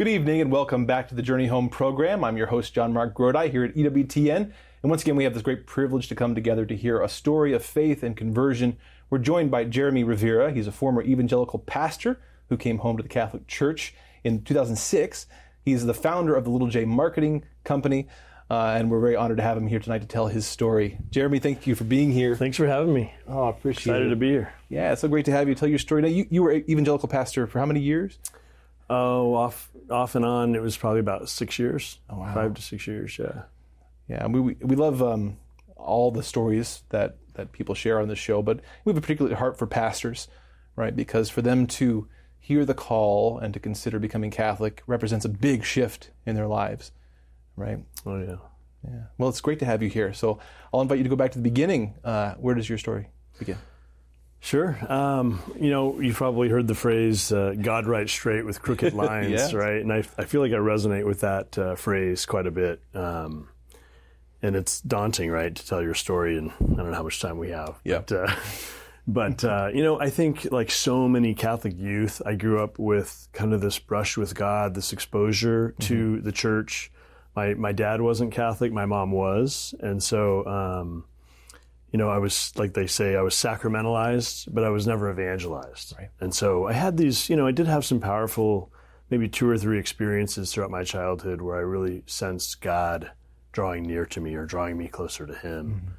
Good evening and welcome back to the Journey Home program. I'm your host, John Mark Grodi, here at EWTN. And once again, we have this great privilege to come together to hear a story of faith and conversion. We're joined by Jeremy Rivera. He's a former evangelical pastor who came home to the Catholic Church in 2006. He's the founder of the Little J Marketing Company, and we're very honored to have him here tonight to tell his story. Jeremy, thank you for being here. Thanks for having me. Oh, I appreciate it. Excited to be here. Yeah, it's so great to have you tell your story. Now, you were an evangelical pastor for how many years? Oh, off and on, it was probably about 6 years. Oh, wow. 5 to 6 years, yeah. Yeah, we love all the stories that people share on this show, but we have a particular heart for pastors, right? Because for them to hear the call and to consider becoming Catholic represents a big shift in their lives, right? Oh, yeah. Yeah. Well, it's great to have you here. So I'll invite you to go back to the beginning. Where does your story begin? Sure. You've probably heard the phrase, God writes straight with crooked lines, Yes. right? And I feel like I resonate with that phrase quite a bit. And it's daunting, right, to tell your story, and I don't know how much time we have. Yeah. But I think like so many Catholic youth, I grew up with kind of this brush with God, this exposure to the church. My dad wasn't Catholic, my mom was. And so, I was, like they say, I was sacramentalized, but I was never evangelized. Right. And so I had these, I did have some powerful, maybe 2 or 3 experiences throughout my childhood where I really sensed God drawing near to me or drawing me closer to Him.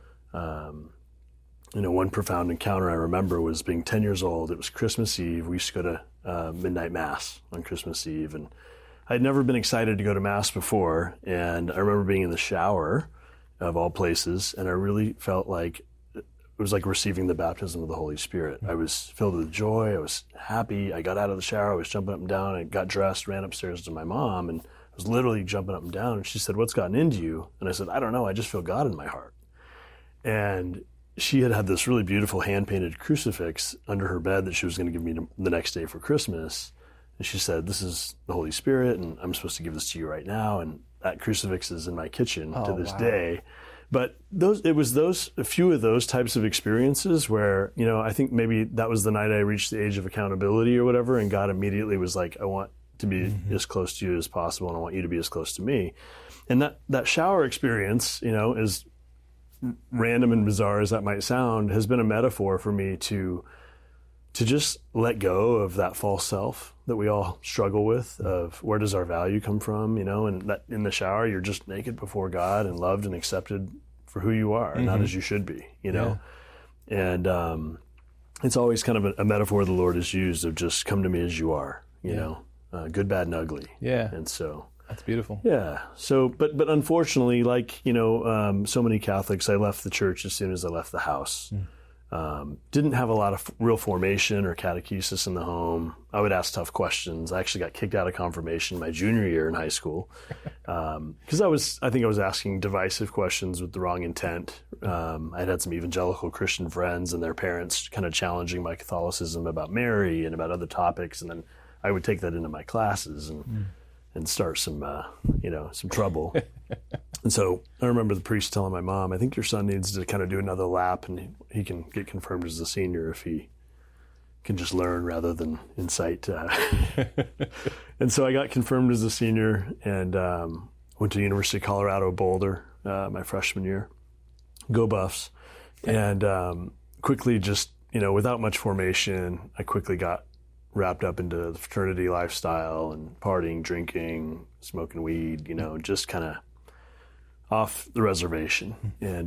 One profound encounter I remember was being 10 years old. It was Christmas Eve. We used to go to midnight Mass on Christmas Eve. And I'd never been excited to go to Mass before. And I remember being in the shower, of all places, and I really felt like it was like receiving the baptism of the Holy Spirit. I was filled with joy. I was happy. I got out of the shower. I was jumping up and down. I got dressed, ran upstairs to my mom, and I was literally jumping up and down. And she said, "What's gotten into you?" And I said, "I don't know. I just feel God in my heart." And she had this really beautiful hand-painted crucifix under her bed that she was going to give me the next day for Christmas. And she said, "This is the Holy Spirit, and I'm supposed to give this to you right now." And that crucifix is in my kitchen to this day. But it was a few of those types of experiences where, I think maybe that was the night I reached the age of accountability or whatever, and God immediately was like, "I want to be as close to you as possible, and I want you to be as close to me." And that shower experience, as random and bizarre as that might sound, has been a metaphor for me to just let go of that false self that we all struggle with, of where does our value come from, and that in the shower, you're just naked before God and loved and accepted for who you are, not as you should be, Yeah. And it's always kind of a metaphor the Lord has used of just come to me as you are, good, bad, and ugly. Yeah. And so... That's beautiful. Yeah. So, but unfortunately, like, so many Catholics, I left the church as soon as I left the house. Didn't have a lot of real formation or catechesis in the home. I would ask tough questions. I actually got kicked out of confirmation my junior year in high school because I think I was asking divisive questions with the wrong intent. I'd had some evangelical Christian friends and their parents kind of challenging my Catholicism about Mary and about other topics, and then I would take that into my classes and start some trouble. And so I remember the priest telling my mom, "I think your son needs to kind of do another lap, and he can get confirmed as a senior if he can just learn rather than incite." And so I got confirmed as a senior and went to the University of Colorado Boulder my freshman year. Go Buffs. And quickly just, without much formation, I quickly got wrapped up into the fraternity lifestyle and partying, drinking, smoking weed, just kind of off the reservation. And,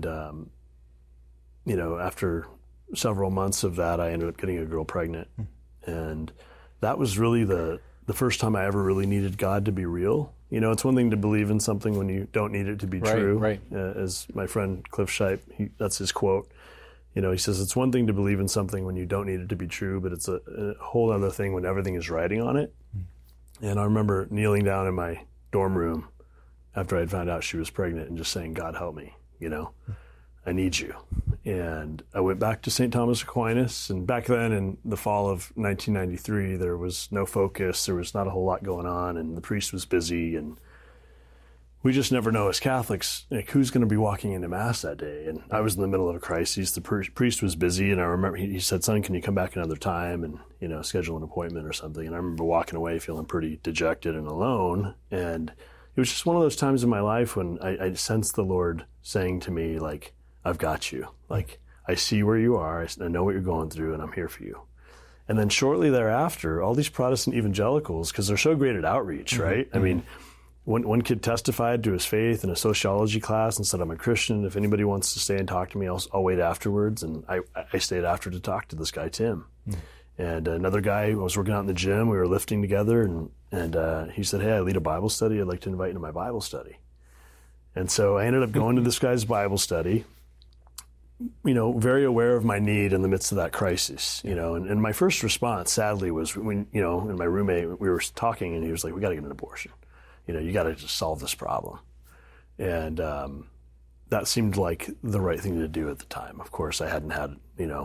after several months of that, I ended up getting a girl pregnant. And that was really the first time I ever really needed God to be real. It's one thing to believe in something when you don't need it to be true. Right. As my friend Cliff Shipe, that's his quote. He says, it's one thing to believe in something when you don't need it to be true, but it's a whole other thing when everything is riding on it. And I remember kneeling down in my dorm room after I'd found out she was pregnant and just saying, "God, help me, I need you." And I went back to St. Thomas Aquinas, and back then in the fall of 1993, there was no focus, there was not a whole lot going on, and the priest was busy, and we just never know as Catholics, like, who's going to be walking into Mass that day. And I was in the middle of a crisis. The priest was busy, and I remember he said, "Son, can you come back another time and, schedule an appointment or something?" And I remember walking away feeling pretty dejected and alone. And it was just one of those times in my life when I sensed the Lord saying to me, like, "I've got you. Like, I see where you are. I know what you're going through, and I'm here for you." And then shortly thereafter, all these Protestant evangelicals, because they're so great at outreach, right? I mean, one kid testified to his faith in a sociology class and said, "I'm a Christian. If anybody wants to stay and talk to me, I'll wait afterwards." And I stayed after to talk to this guy, Tim. And another guy, I was working out in the gym. We were lifting together, and he said, "Hey, I lead a Bible study. I'd like to invite you to my Bible study." And so I ended up going to this guy's Bible study, very aware of my need in the midst of that crisis, and my first response, sadly, was when, and my roommate, we were talking, and he was like, "We got to get an abortion. You got to just solve this problem." And that seemed like the right thing to do at the time. Of course, I hadn't had,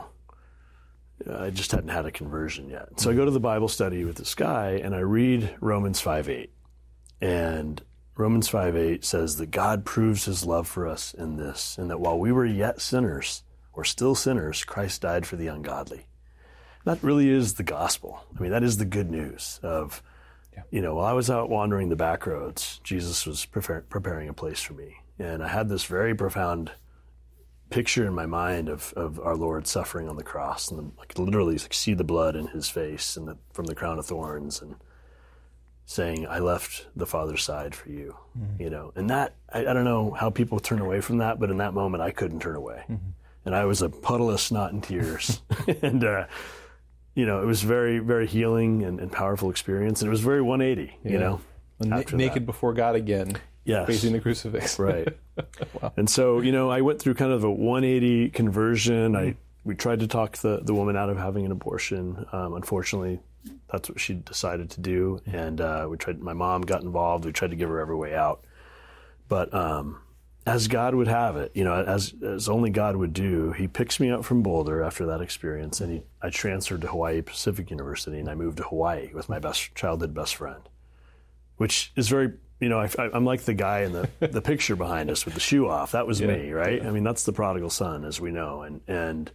I just hadn't had a conversion yet. So I go to the Bible study with this guy, and I read Romans 5:8. And Romans 5:8 says that God proves his love for us in this, and that while we were yet sinners, or still sinners, Christ died for the ungodly. That really is the gospel. I mean, that is the good news of, while I was out wandering the back roads, Jesus was preparing a place for me. And I had this very profound picture in my mind of our Lord suffering on the cross, and literally see the blood in his face and from the crown of thorns, and saying, "I left the Father's side for you." And that, I don't know how people turn away from that, but in that moment I couldn't turn away. And I was a puddle of snot and tears. And, it was very, very healing and powerful experience. And it was very 180, Naked before God again. Yes. Facing the crucifix. Right. Wow. And so, I went through kind of a 180 conversion. We tried to talk the woman out of having an abortion. Unfortunately, that's what she decided to do. And my mom got involved. We tried to give her every way out. But as God would have it, as only God would do, he picks me up from Boulder after that experience, and I transferred to Hawaii Pacific University, and I moved to Hawaii with my childhood best friend, which is very, I'm like the guy in the picture behind us with the shoe off. That was me, right? Yeah. I mean, that's the prodigal son, as we know, and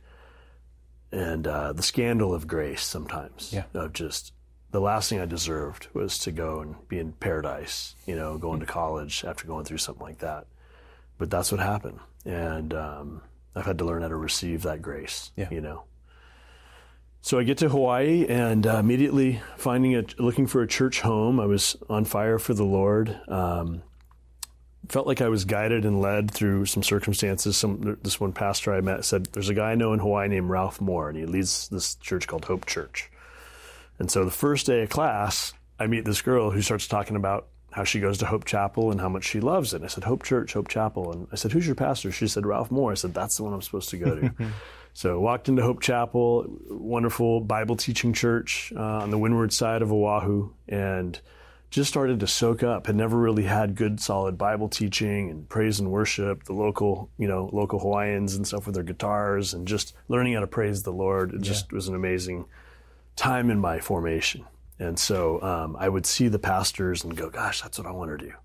the scandal of grace sometimes, of just the last thing I deserved was to go and be in paradise, going to college after going through something like that. But that's what happened. And I've had to learn how to receive that grace, So I get to Hawaii, and immediately looking for a church home. I was on fire for the Lord. Felt like I was guided and led through some circumstances. This one pastor I met said, "There's a guy I know in Hawaii named Ralph Moore, and he leads this church called Hope Church." And so the first day of class, I meet this girl who starts talking about how she goes to Hope Chapel and how much she loves it. And I said, "Hope Church, Hope Chapel." And I said, "Who's your pastor?" She said, "Ralph Moore." I said, "That's the one I'm supposed to go to." So walked into Hope Chapel, wonderful Bible teaching church on the windward side of Oahu, and just started to soak up. Had never really had good, solid Bible teaching and praise and worship. The local Hawaiians and stuff with their guitars, and just learning how to praise the Lord. It just was an amazing time in my formation. And so I would see the pastors and go, "Gosh, that's what I want to do."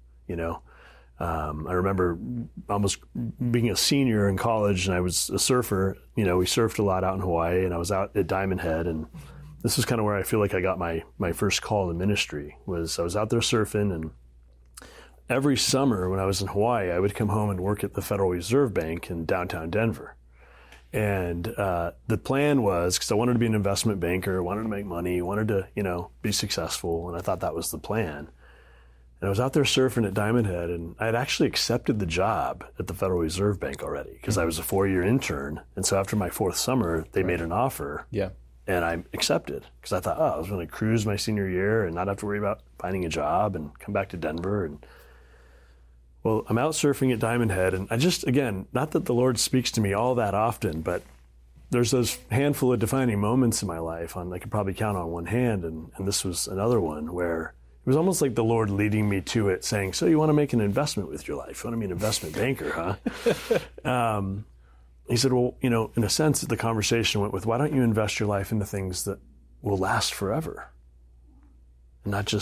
I remember almost being a senior in college, and I was a surfer. We surfed a lot out in Hawaii, and I was out at Diamond Head, and this is kind of where I feel like I got my first call to ministry. I was out there surfing, and every summer when I was in Hawaii, I would come home and work at the Federal Reserve Bank in downtown Denver. And the plan was, because I wanted to be an investment banker, wanted to make money, wanted to, be successful, and I thought that was the plan. And I was out there surfing at Diamond Head, and I had actually accepted the job at the Federal Reserve Bank already, because I was a 4-year intern. And so after my 4th summer, they made an offer, and I accepted, because I thought, I was going to cruise my senior year and not have to worry about finding a job and come back to Denver. And well, I'm out surfing at Diamond Head, and I just, again, not that the Lord speaks to me all that often, but there's those handful of defining moments in my life I could probably count on one hand, and this was another one where it was almost like the Lord leading me to it, saying, "So you want to make an investment with your life? You want to be an investment banker, huh?" He said, "Well, in a sense, the conversation went with, why don't you invest your life into things that will last forever? And not just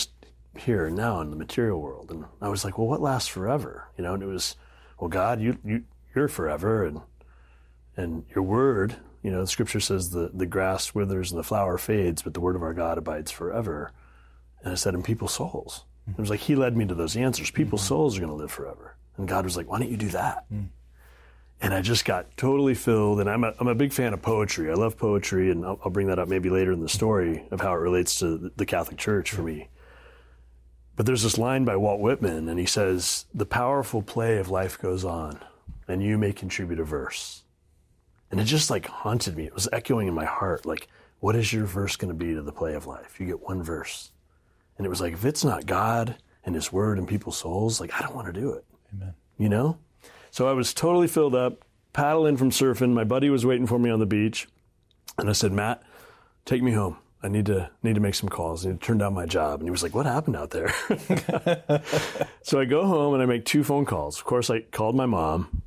here and now in the material world. And I was like, well, what lasts forever? You know, and it was, well, God, you're forever, and your word, you know, the scripture says the grass withers and the flower fades, but the word of our God abides forever. And I said, in people's souls. It was like he led me to those answers. People's souls are going to live forever. And God was like, why don't you do that? And I just got totally filled. And I'm a big fan of poetry. I love poetry, and I'll bring that up maybe later in the story of how it relates to the Catholic Church for me. But there's this line by Walt Whitman, and he says, the powerful play of life goes on, and you may contribute a verse. And it just like haunted me. It was echoing in my heart, like, what is your verse going to be to the play of life? You get one verse. And it was like, if it's not God and his word and people's souls, like, I don't want to do it. Amen. You know? So I was totally filled up, paddling from surfing. My buddy was waiting for me on the beach. And I said, Matt, take me home. I need to make some calls. I need to turn down my job. And he was like, what happened out there? So I go home and I make 2 phone calls. Of course, I called my mom.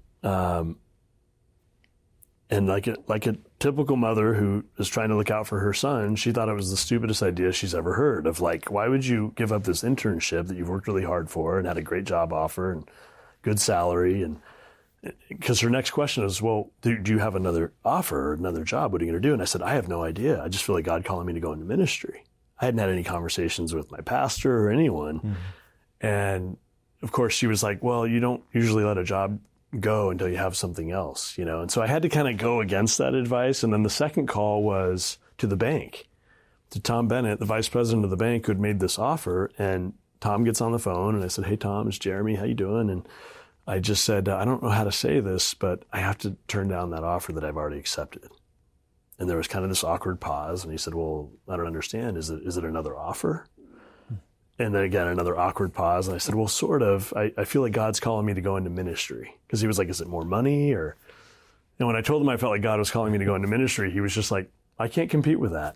And like a typical mother who is trying to look out for her son, she thought it was the stupidest idea she's ever heard of, like, why would you give up this internship that you've worked really hard for and had a great job offer and good salary? And because her next question is, well, do you have another offer or another job? What are you going to do? And I said, I have no idea. I just feel like God calling me to go into ministry. I hadn't had any conversations with my pastor or anyone. Mm-hmm. And of course she was like, well, you don't usually let a job go until you have something else, you know? And so I had to kind of go against that advice. And then the second call was to the bank, to Tom Bennett, the vice president of the bank, who had made this offer. And Tom gets on the phone and I said, hey, Tom, it's Jeremy. How you doing? And I just said, I don't know how to say this, but I have to turn down that offer that I've already accepted. And there was kind of this awkward pause. And he said, well, I don't understand. Is it another offer? And then again, another awkward pause. And I said, well, sort of. I feel like God's calling me to go into ministry. Because he was like, is it more money? Or, and when I told him I felt like God was calling me to go into ministry, he was just like, I can't compete with that.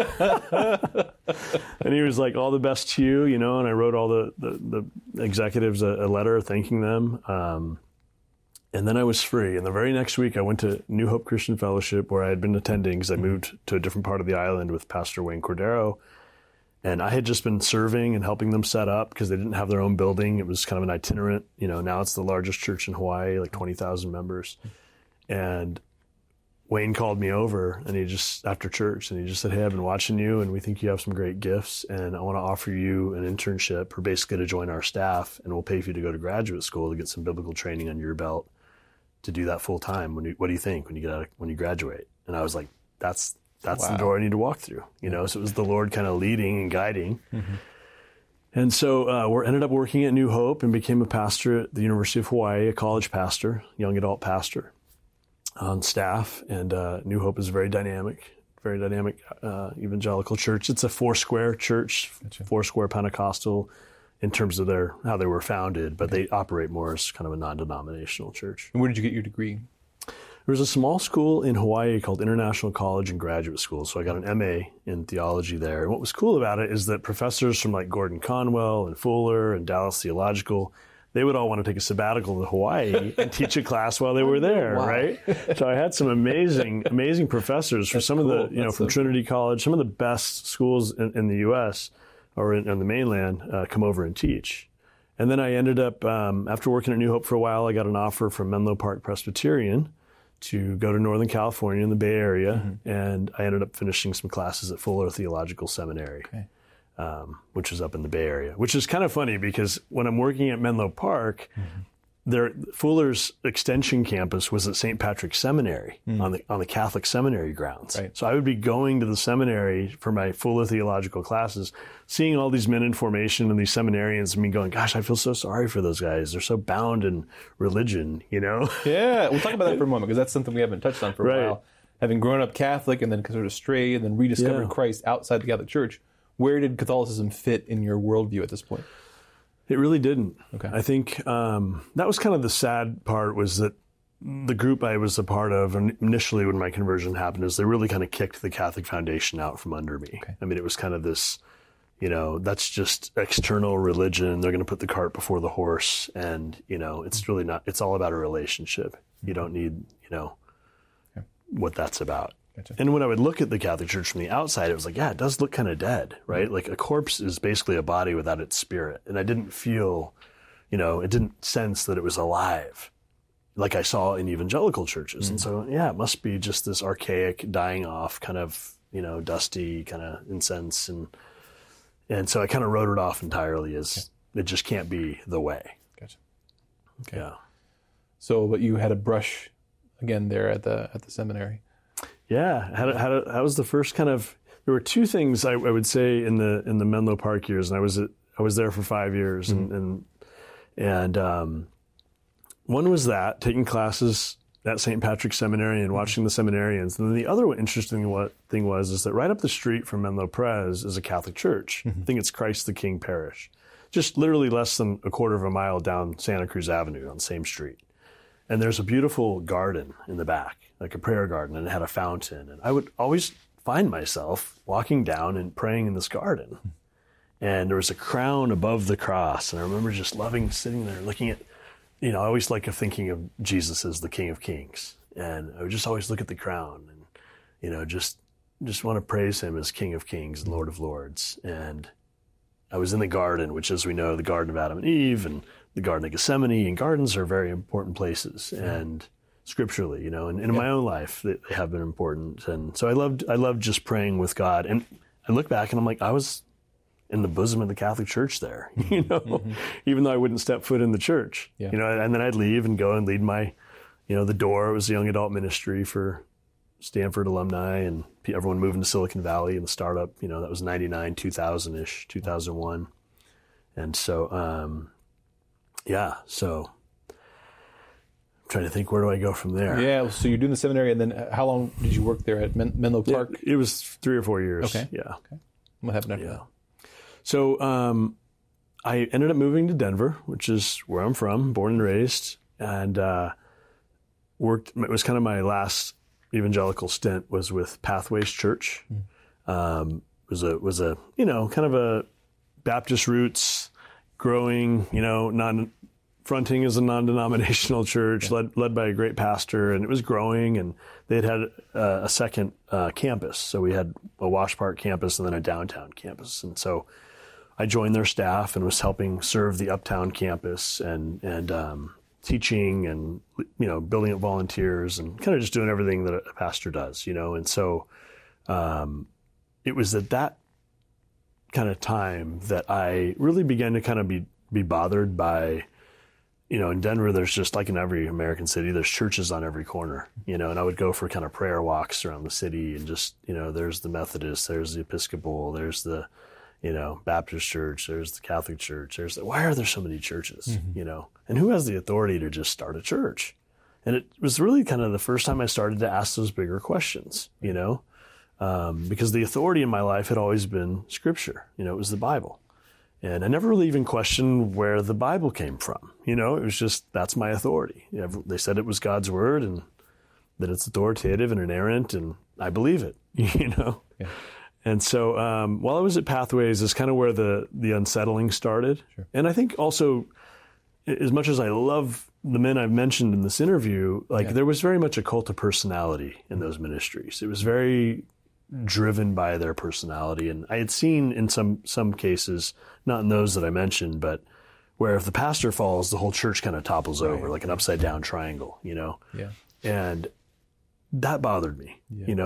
And he was like, all the best to you, you know, and I wrote all the executives a letter thanking them. And then I was free. And the very next week, I went to New Hope Christian Fellowship, where I had been attending because I moved to a different part of the island with Pastor Wayne Cordero. And I had just been serving and helping them set up because they didn't have their own building. It was kind of an itinerant, you know, now it's the largest church in Hawaii, like 20,000 members. And Wayne called me over and he just, after church, and he just said, hey, I've been watching you and we think you have some great gifts and I want to offer you an internship or basically to join our staff, and we'll pay for you to go to graduate school to get some biblical training under your belt to do that full time. What do you think when you graduate? And I was like, that's wow. The door I need to walk through, you know? So it was the Lord kind of leading and guiding. Mm-hmm. And so we ended up working at New Hope and became a pastor at the University of Hawaii, a college pastor, young adult pastor on staff. And New Hope is a very dynamic evangelical church. It's a Foursquare church, gotcha. Foursquare Pentecostal in terms of how they were founded, but they operate more as kind of a non-denominational church. And where did you get your degree? There was a small school in Hawaii called International College and Graduate School. So I got an MA in theology there. And what was cool about it is that professors from like Gordon Conwell and Fuller and Dallas Theological, they would all want to take a sabbatical to Hawaii and teach a class while they were there, wow. Right? So I had some amazing professors from some cool. of the, from Trinity College, some of the best schools in the U.S. or on the mainland come over and teach. And then I ended up, after working at New Hope for a while, I got an offer from Menlo Park Presbyterian to go to Northern California in the Bay Area, mm-hmm. and I ended up finishing some classes at Fuller Theological Seminary, okay. Which was up in the Bay Area, which is kind of funny because when I'm working at Menlo Park, mm-hmm. Fuller's extension campus was at St. Patrick's Seminary on the Catholic seminary grounds. Right. So I would be going to the seminary for my Fuller theological classes, seeing all these men in formation and these seminarians, and me going, gosh, I feel so sorry for those guys. They're so bound in religion, you know? Yeah, we'll talk about that for a moment because that's something we haven't touched on for a while. Having grown up Catholic and then sort of strayed and then rediscovered Christ outside the Catholic Church, where did Catholicism fit in your worldview at this point? It really didn't. Okay. I think that was kind of the sad part, was that the group I was a part of initially when my conversion happened is they really kind of kicked the Catholic foundation out from under me. Okay. I mean, it was kind of this, that's just external religion. They're going to put the cart before the horse. And, it's really not, it's all about a relationship. You don't need, what that's about. Gotcha. And when I would look at the Catholic Church from the outside, it was like, yeah, it does look kind of dead, right? Like a corpse is basically a body without its spirit. And I didn't feel, it didn't sense that it was alive like I saw in evangelical churches. And so, yeah, it must be just this archaic, dying off kind of, dusty kind of incense. And so I kind of wrote it off entirely as it just can't be the way. Gotcha. Okay. Yeah. So, but you had a brush again there at the seminary. Yeah, that was the first kind of. There were two things I would say in the Menlo Park years, and I was there for 5 years, and one was that taking classes at St. Patrick's Seminary and watching the seminarians, and then the other interesting thing was that right up the street from Menlo Pres is a Catholic church. I think it's Christ the King Parish, just literally less than a quarter of a mile down Santa Cruz Avenue on the same street. And there's a beautiful garden in the back, like a prayer garden, and it had a fountain. And I would always find myself walking down and praying in this garden. And there was a crown above the cross. And I remember just loving sitting there looking at, I always like thinking of Jesus as the King of Kings. And I would just always look at the crown and, just want to praise him as King of Kings and Lord of Lords. And I was in the garden, which, as we know, the Garden of Adam and Eve and the Garden of Gethsemane, and gardens are very important places, and scripturally, and in my own life, they have been important. And so I loved just praying with God. And I look back and I'm like, I was in the bosom of the Catholic Church there, even though I wouldn't step foot in the church, and then I'd leave and go and lead my, the door. It was the young adult ministry for Stanford alumni and everyone moving to Silicon Valley and the startup, that was 99, 2000-ish, 2001. And so, so I'm trying to think, where do I go from there? Yeah, so you're doing the seminary, and then how long did you work there at Menlo Park? It was 3 or 4 years. Okay. Yeah. Okay. What happened after that? So I ended up moving to Denver, which is where I'm from, born and raised, and worked. It was kind of my last evangelical stint was with Pathways Church. Was a kind of a Baptist roots, growing, fronting as a non-denominational church led by a great pastor, and it was growing, and they had a second campus. So we had a Wash Park campus and then a downtown campus. And so I joined their staff and was helping serve the uptown campus and teaching and, building up volunteers and kind of just doing everything that a pastor does, And so it was at that kind of time that I really began to kind of be bothered by, in Denver, there's just like in every American city, there's churches on every corner, and I would go for kind of prayer walks around the city and just, there's the Methodist, there's the Episcopal, there's the, Baptist church, there's the Catholic church, why are there so many churches, and who has the authority to just start a church? And it was really kind of the first time I started to ask those bigger questions, because the authority in my life had always been Scripture, it was the Bible. And I never really even questioned where the Bible came from. It was just, that's my authority. They said it was God's word and that it's authoritative and inerrant, and I believe it, Yeah. And so while I was at Pathways is kind of where the unsettling started. Sure. And I think also, as much as I love the men I've mentioned in this interview, there was very much a cult of personality in those ministries. It was very driven by their personality. And I had seen in some cases, not in those that I mentioned, but where if the pastor falls, the whole church kind of topples over like an upside down triangle, Yeah. And that bothered me,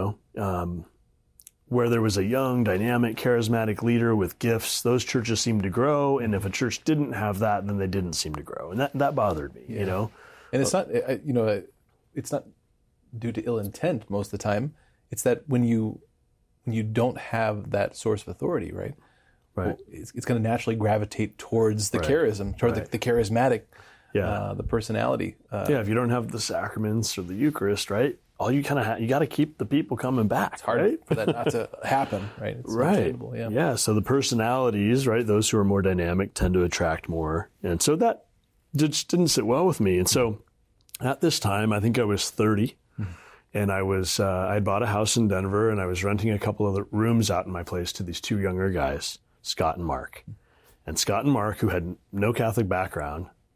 where there was a young, dynamic, charismatic leader with gifts, those churches seemed to grow. And if a church didn't have that, then they didn't seem to grow. And that bothered me, And it's not, it's not due to ill intent most of the time. It's that when you don't have that source of authority, right? Well, it's going to naturally gravitate towards the charism, toward the charismatic, the personality. If you don't have the sacraments or the Eucharist, right? All you kind of you got to keep the people coming back. It's hard for that not to happen, right? It's understandable, yeah. So the personalities, right? Those who are more dynamic tend to attract more, and so that just didn't sit well with me. And so at this time, I think I was 30. And I had bought a house in Denver, and I was renting a couple of the rooms out in my place to these two younger guys, Scott and Mark. And Scott and Mark, who had no Catholic background,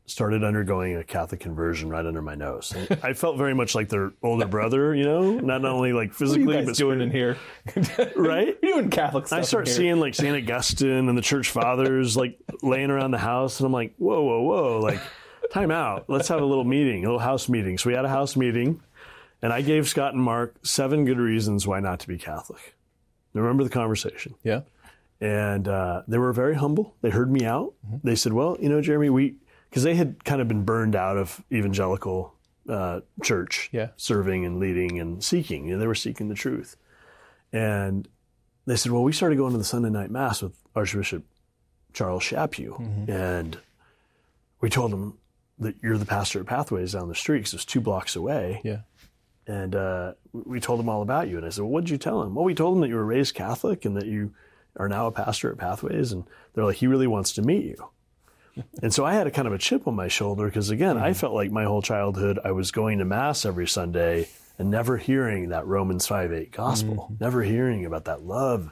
started undergoing a Catholic conversion right under my nose. And I felt very much like their older brother, not only like physically, what are you but guys doing in here, right? You're doing Catholic stuff. I start seeing like St. Augustine and the church fathers like laying around the house, and I'm like, whoa, like time out. Let's have a little meeting, a little house meeting. So we had a house meeting, and I gave Scott and Mark 7 good reasons why not to be Catholic. Remember the conversation? Yeah. And they were very humble. They heard me out. Mm-hmm. They said, well, Jeremy, because they had kind of been burned out of evangelical church, serving and leading and seeking. They were seeking the truth. And they said, well, we started going to the Sunday night mass with Archbishop Charles Chaput. Mm-hmm. And we told him that you're the pastor at Pathways down the street, because it's 2 blocks away. Yeah. And we told him all about you. And I said, well, what did you tell him? Well, we told him that you were raised Catholic and that you are now a pastor at Pathways. And they're like, he really wants to meet you. And so I had a kind of a chip on my shoulder because, again, I felt like my whole childhood I was going to Mass every Sunday and never hearing that Romans 5:8 gospel, never hearing about that love,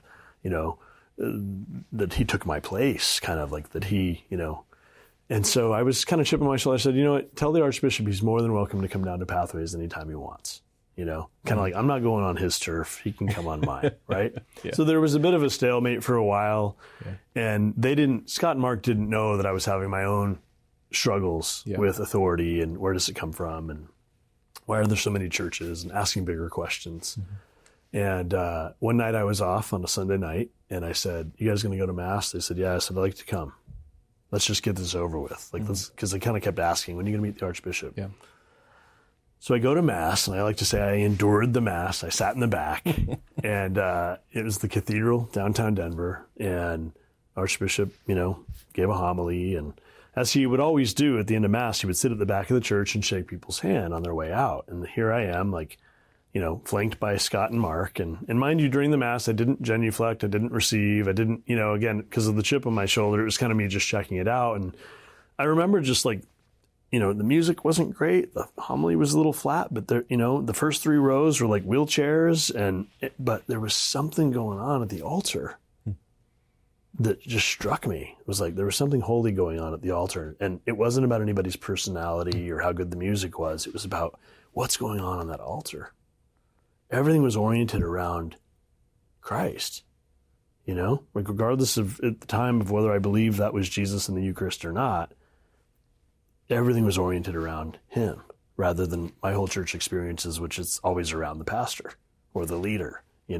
that he took my place, kind of like that he, And so I was kind of chipping my shoulder. I said, you know what, tell the Archbishop he's more than welcome to come down to Pathways anytime he wants. Kind of like, I'm not going on his turf. He can come on mine, right? Yeah. So there was a bit of a stalemate for a while. Yeah. And Scott and Mark didn't know that I was having my own struggles with authority and where does it come from and why are there so many churches and asking bigger questions. Mm-hmm. And one night I was off on a Sunday night and I said, you guys going to go to Mass? They said, yeah. I said, I'd like to come. Let's just get this over with. Because they kind of kept asking, when are you going to meet the Archbishop? Yeah. So I go to Mass, and I like to say I endured the Mass. I sat in the back, and it was the cathedral, downtown Denver, and Archbishop, gave a homily, and as he would always do at the end of Mass, he would sit at the back of the church and shake people's hand on their way out. And here I am, flanked by Scott and Mark. And mind you, during the Mass, I didn't genuflect, I didn't receive, I didn't, again, because of the chip on my shoulder, it was kind of me just checking it out. And I remember just the music wasn't great. The homily was a little flat, but the first 3 rows were like wheelchairs, but there was something going on at the altar that just struck me. It was like there was something holy going on at the altar, and it wasn't about anybody's personality or how good the music was. It was about what's going on that altar. Everything was oriented around Christ, regardless of at the time of whether I believed that was Jesus in the Eucharist or not. Everything was oriented around him rather than my whole church experiences, which is always around the pastor or the leader,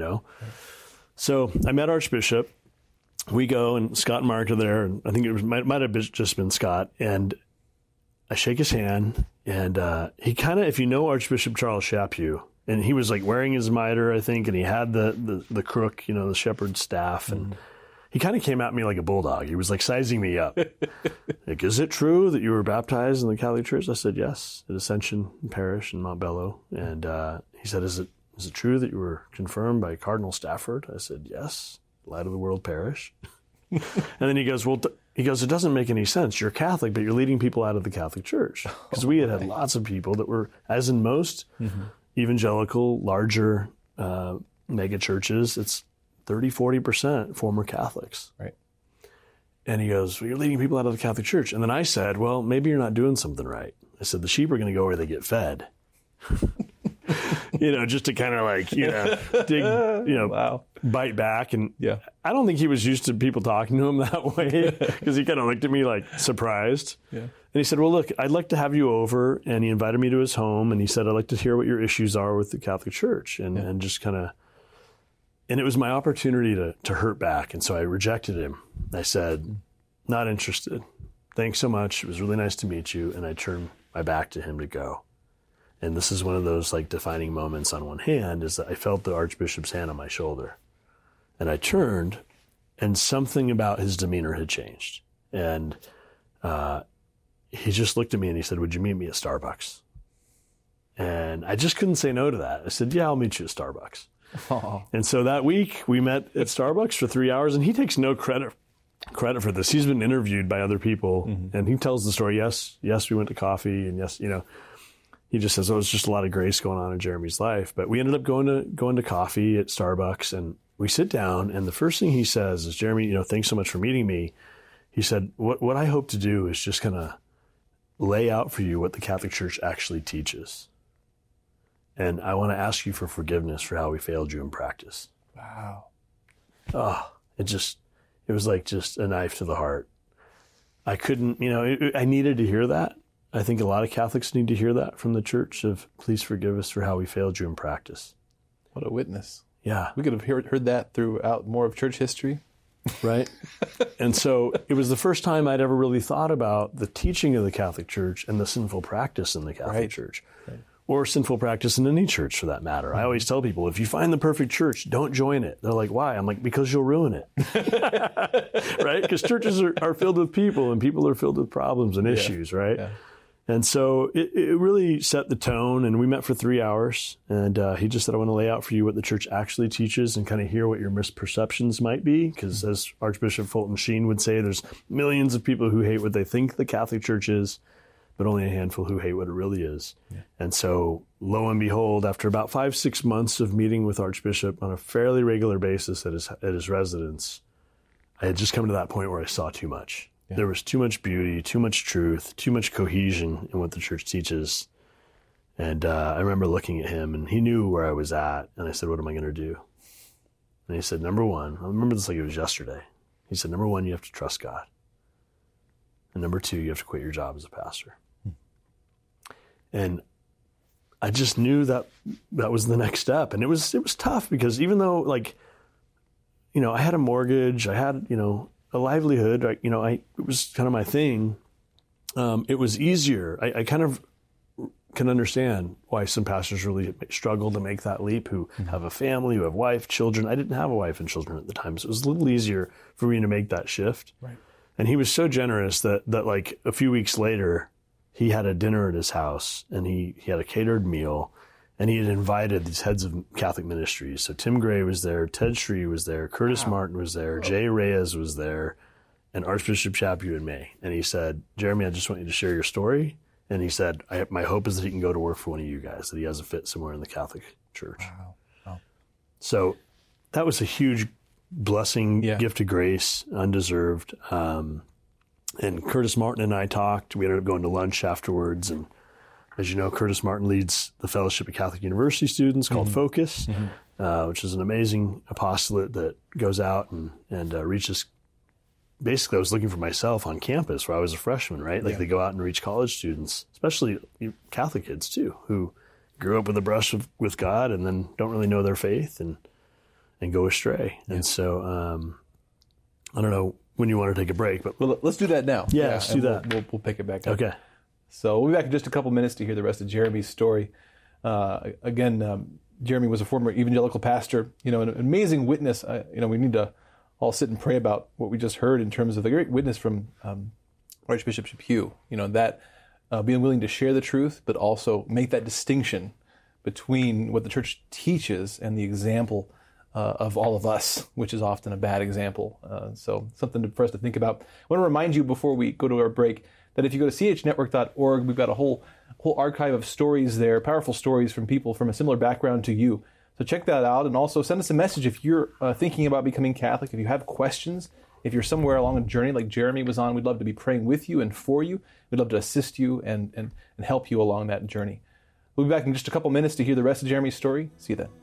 So I met Archbishop. We go, and Scott and Mark are there, and I think it might have just been Scott. And I shake his hand, and he kind of, if you know Archbishop Charles Chaput, and he was like wearing his mitre, I think, and he had the crook, the shepherd's staff, and he kind of came at me like a bulldog. He was like sizing me up. Like, is it true that you were baptized in the Catholic Church? I said, yes, at Ascension Parish in Montbello. And he said, is it true that you were confirmed by Cardinal Stafford? I said, yes, Light of the World Parish. And then he goes, it doesn't make any sense. You're Catholic, but you're leading people out of the Catholic Church. Because we had lots of people that were, as in most evangelical, larger mega churches, it's 30-40% former Catholics. Right. And he goes, well, you're leading people out of the Catholic Church. And then I said, well, maybe you're not doing something right. I said, the sheep are going to go where they get fed. Just to kind of dig, bite back. And I don't think he was used to people talking to him that way because he kind of looked at me like surprised. Yeah. And he said, well, look, I'd like to have you over. And he invited me to his home. And he said, I'd like to hear what your issues are with the Catholic Church. And just kind of, and it was my opportunity to hurt back. And so I rejected him. I said, not interested. Thanks so much. It was really nice to meet you. And I turned my back to him to go. And this is one of those defining moments on one hand is that I felt the Archbishop's hand on my shoulder. And I turned and something about his demeanor had changed. And he just looked at me and he said, would you meet me at Starbucks? And I just couldn't say no to that. I said, yeah, I'll meet you at Starbucks. Aww. And so that week we met at Starbucks for 3 hours, and he takes no credit for this. He's been interviewed by other people, and he tells the story. Yes, we went to coffee, and yes, he just says, it's just a lot of grace going on in Jeremy's life. But we ended up going to coffee at Starbucks, and we sit down, and the first thing he says is, Jeremy, thanks so much for meeting me. He said, what I hope to do is just kind of lay out for you what the Catholic Church actually teaches. And I want to ask you for forgiveness for how we failed you in practice. Wow. Oh, it was like just a knife to the heart. I couldn't, I needed to hear that. I think a lot of Catholics need to hear that from the church of, please forgive us for how we failed you in practice. What a witness. Yeah. We could have heard that throughout more of church history. Right. And so it was the first time I'd ever really thought about the teaching of the Catholic Church and the sinful practice in the Catholic Church. Right. Or sinful practice in any church for that matter. I always tell people, if you find the perfect church, don't join it. They're like, why? I'm like, because you'll ruin it. Right? Because churches are filled with people and people are filled with problems and issues, right? Yeah. And so it really set the tone, and we met for 3 hours, and he just said, I want to lay out for you what the church actually teaches and kind of hear what your misperceptions might be, because as Archbishop Fulton Sheen would say, there's millions of people who hate what they think the Catholic Church is, but only a handful who hate what it really is. Yeah. And so, lo and behold, after about 5-6 months of meeting with Archbishop on a fairly regular basis at his residence, I had just come to that point where I saw too much. Yeah. There was too much beauty, too much truth, too much cohesion in what the church teaches. And I remember looking at him, and he knew where I was at. And I said, what am I going to do? And he said, number one, I remember this like it was yesterday. He said, number one, you have to trust God. And number two, you have to quit your job as a pastor. And I just knew that was the next step. And it was tough because even though I had a mortgage, I had, a livelihood, it was kind of my thing. It was easier. I kind of can understand why some pastors really struggle to make that leap, who have a family, who have wife, children. I didn't have a wife and children at the time, so it was a little easier for me to make that shift. Right. And he was so generous that like a few weeks later, he had a dinner at his house, and he had a catered meal, and he had invited these heads of Catholic ministries. So Tim Gray was there, Ted Shree was there, Curtis Martin was there, Jay Reyes was there, and Archbishop Chaput in May. And he said, Jeremy, I just want you to share your story. And he said, my hope is that he can go to work for one of you guys, that he has a fit somewhere in the Catholic Church. Wow. So that was a huge blessing, gift of grace, undeserved. And Curtis Martin and I talked. We ended up going to lunch afterwards. And as you know, Curtis Martin leads the Fellowship of Catholic University Students called Focus, which is an amazing apostolate that goes out and reaches. Basically, I was looking for myself on campus where I was a freshman, right? Like they go out and reach college students, especially Catholic kids too, who grew up with a brush with God and then don't really know their faith and go astray. Yeah. And so I don't know when you want to take a break, but let's do that now. Yeah, let's do that. We'll pick it back up. Okay. So we'll be back in just a couple minutes to hear the rest of Jeremy's story. Again, Jeremy was a former evangelical pastor. An amazing witness. We need to all sit and pray about what we just heard in terms of the great witness from Archbishop Chaput. That being willing to share the truth, but also make that distinction between what the church teaches and the example of all of us, which is often a bad example. So something for us to think about. I want to remind you before we go to our break that if you go to chnetwork.org, we've got a whole archive of stories there, powerful stories from people from a similar background to you. So check that out, and also send us a message if you're thinking about becoming Catholic, if you have questions, if you're somewhere along a journey like Jeremy was on. We'd love to be praying with you and for you. We'd love to assist you and help you along that journey. We'll be back in just a couple minutes to hear the rest of Jeremy's story. See you then.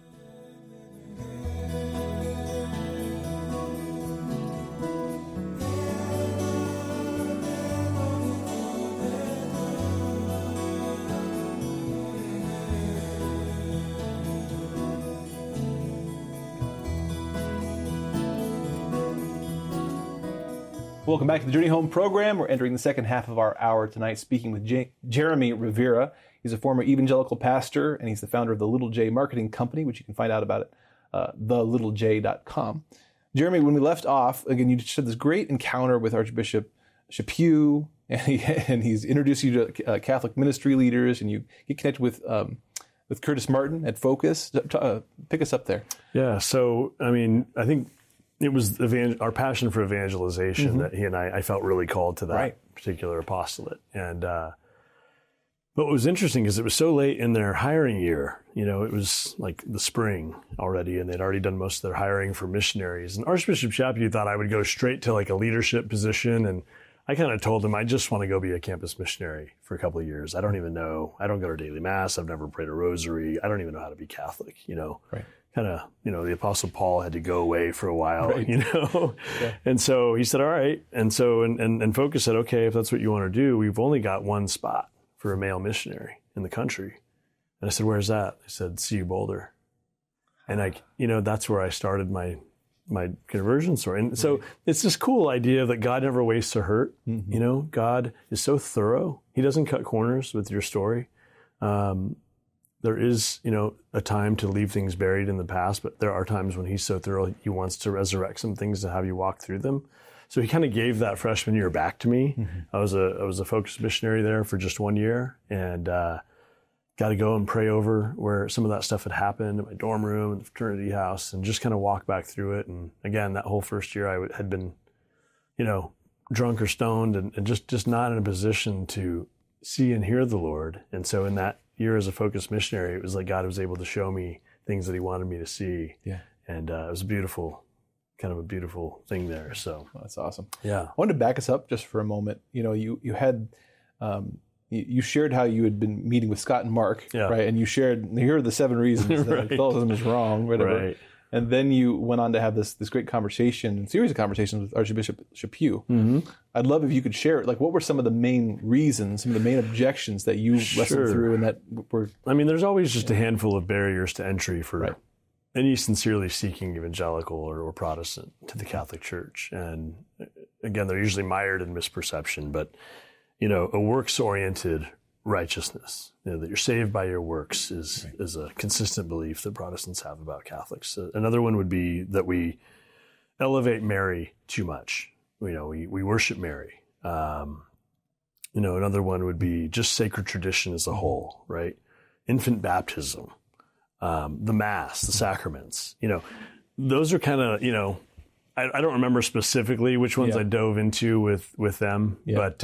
Welcome back to the Journey Home program. We're entering the second half of our hour tonight, speaking with Jeremy Rivera. He's a former evangelical pastor, and he's the founder of the Little J Marketing Company, which you can find out about at thelittlej.com. Jeremy, when we left off, again, you just had this great encounter with Archbishop Chaput, and he's introduced you to Catholic ministry leaders, and you get connected with Curtis Martin at Focus. Pick us up there. Yeah, so, I think it was our passion for evangelization that he and I felt really called to that particular apostolate. And but what was interesting is it was so late in their hiring year. It was like the spring already, and they'd already done most of their hiring for missionaries. And Archbishop Chaput thought I would go straight to like a leadership position, and I kind of told him, I just want to go be a campus missionary for a couple of years. I don't even know. I don't go to daily mass. I've never prayed a rosary. I don't even know how to be Catholic, Right. Kind of, the Apostle Paul had to go away for a while, Right. Yeah. And so he said, all right. And so, and Focus said, okay, if that's what you want to do, we've only got one spot for a male missionary in the country. And I said, where's that? They said, CU Boulder. And that's where I started my conversion story. And so it's this cool idea that God never wastes a hurt. Mm-hmm. God is so thorough. He doesn't cut corners with your story. There is, a time to leave things buried in the past, but there are times when he's so thorough, he wants to resurrect some things to have you walk through them. So he kind of gave that freshman year back to me. Mm-hmm. I was a Focus missionary there for just 1 year, and got to go and pray over where some of that stuff had happened in my dorm room, in the fraternity house, and just kind of walk back through it. And again, that whole first year I had been, drunk or stoned and just not in a position to see and hear the Lord. And so in that year as a Focus missionary, it was like God was able to show me things that he wanted me to see. Yeah. And it was a beautiful thing there. So That's awesome. yeah. I wanted to back us up just for a moment. You had, you shared how you had been meeting with Scott and Mark, Yeah. right? And you shared, here are the 7 reasons that Right. Catholicism is wrong, whatever. Right. And then you went on to have this great conversation, series of conversations with Archbishop Chaput. Mm-hmm. I'd love if you could share, what were some of the main reasons, some of the main objections that you wrestled Sure. through and that were... There's always just a handful of barriers to entry for Right. any sincerely seeking evangelical or Protestant to the Catholic Church. And again, they're usually mired in misperception, but, a works-oriented righteousness, that you're saved by your works is a consistent belief that Protestants have about Catholics. Another one would be that we elevate Mary too much. We worship Mary. Another one would be just sacred tradition as a whole, right? Infant baptism, the Mass, the sacraments, those are kind of, I don't remember specifically which ones I dove into with them, but,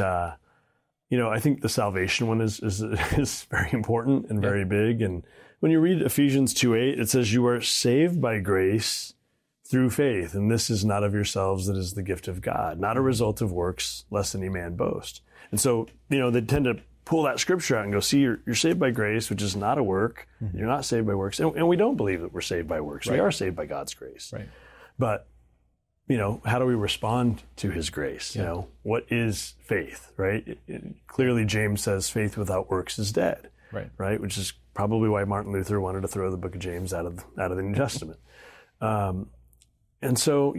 I think the salvation one is very important and very big. And when you read Ephesians 2:8, it says, you are saved by grace through faith, and this is not of yourselves, that is the gift of God, not a result of works, lest any man boast. And so, they tend to pull that scripture out and go, see, you're saved by grace, which is not a work. Mm-hmm. You're not saved by works. And we don't believe that we're saved by works. Right. We are saved by God's grace. Right. But, how do we respond to his grace? Yeah. What is faith, right? Clearly, James says faith without works is dead. Right. Which is probably why Martin Luther wanted to throw the book of James out of the New Testament. And so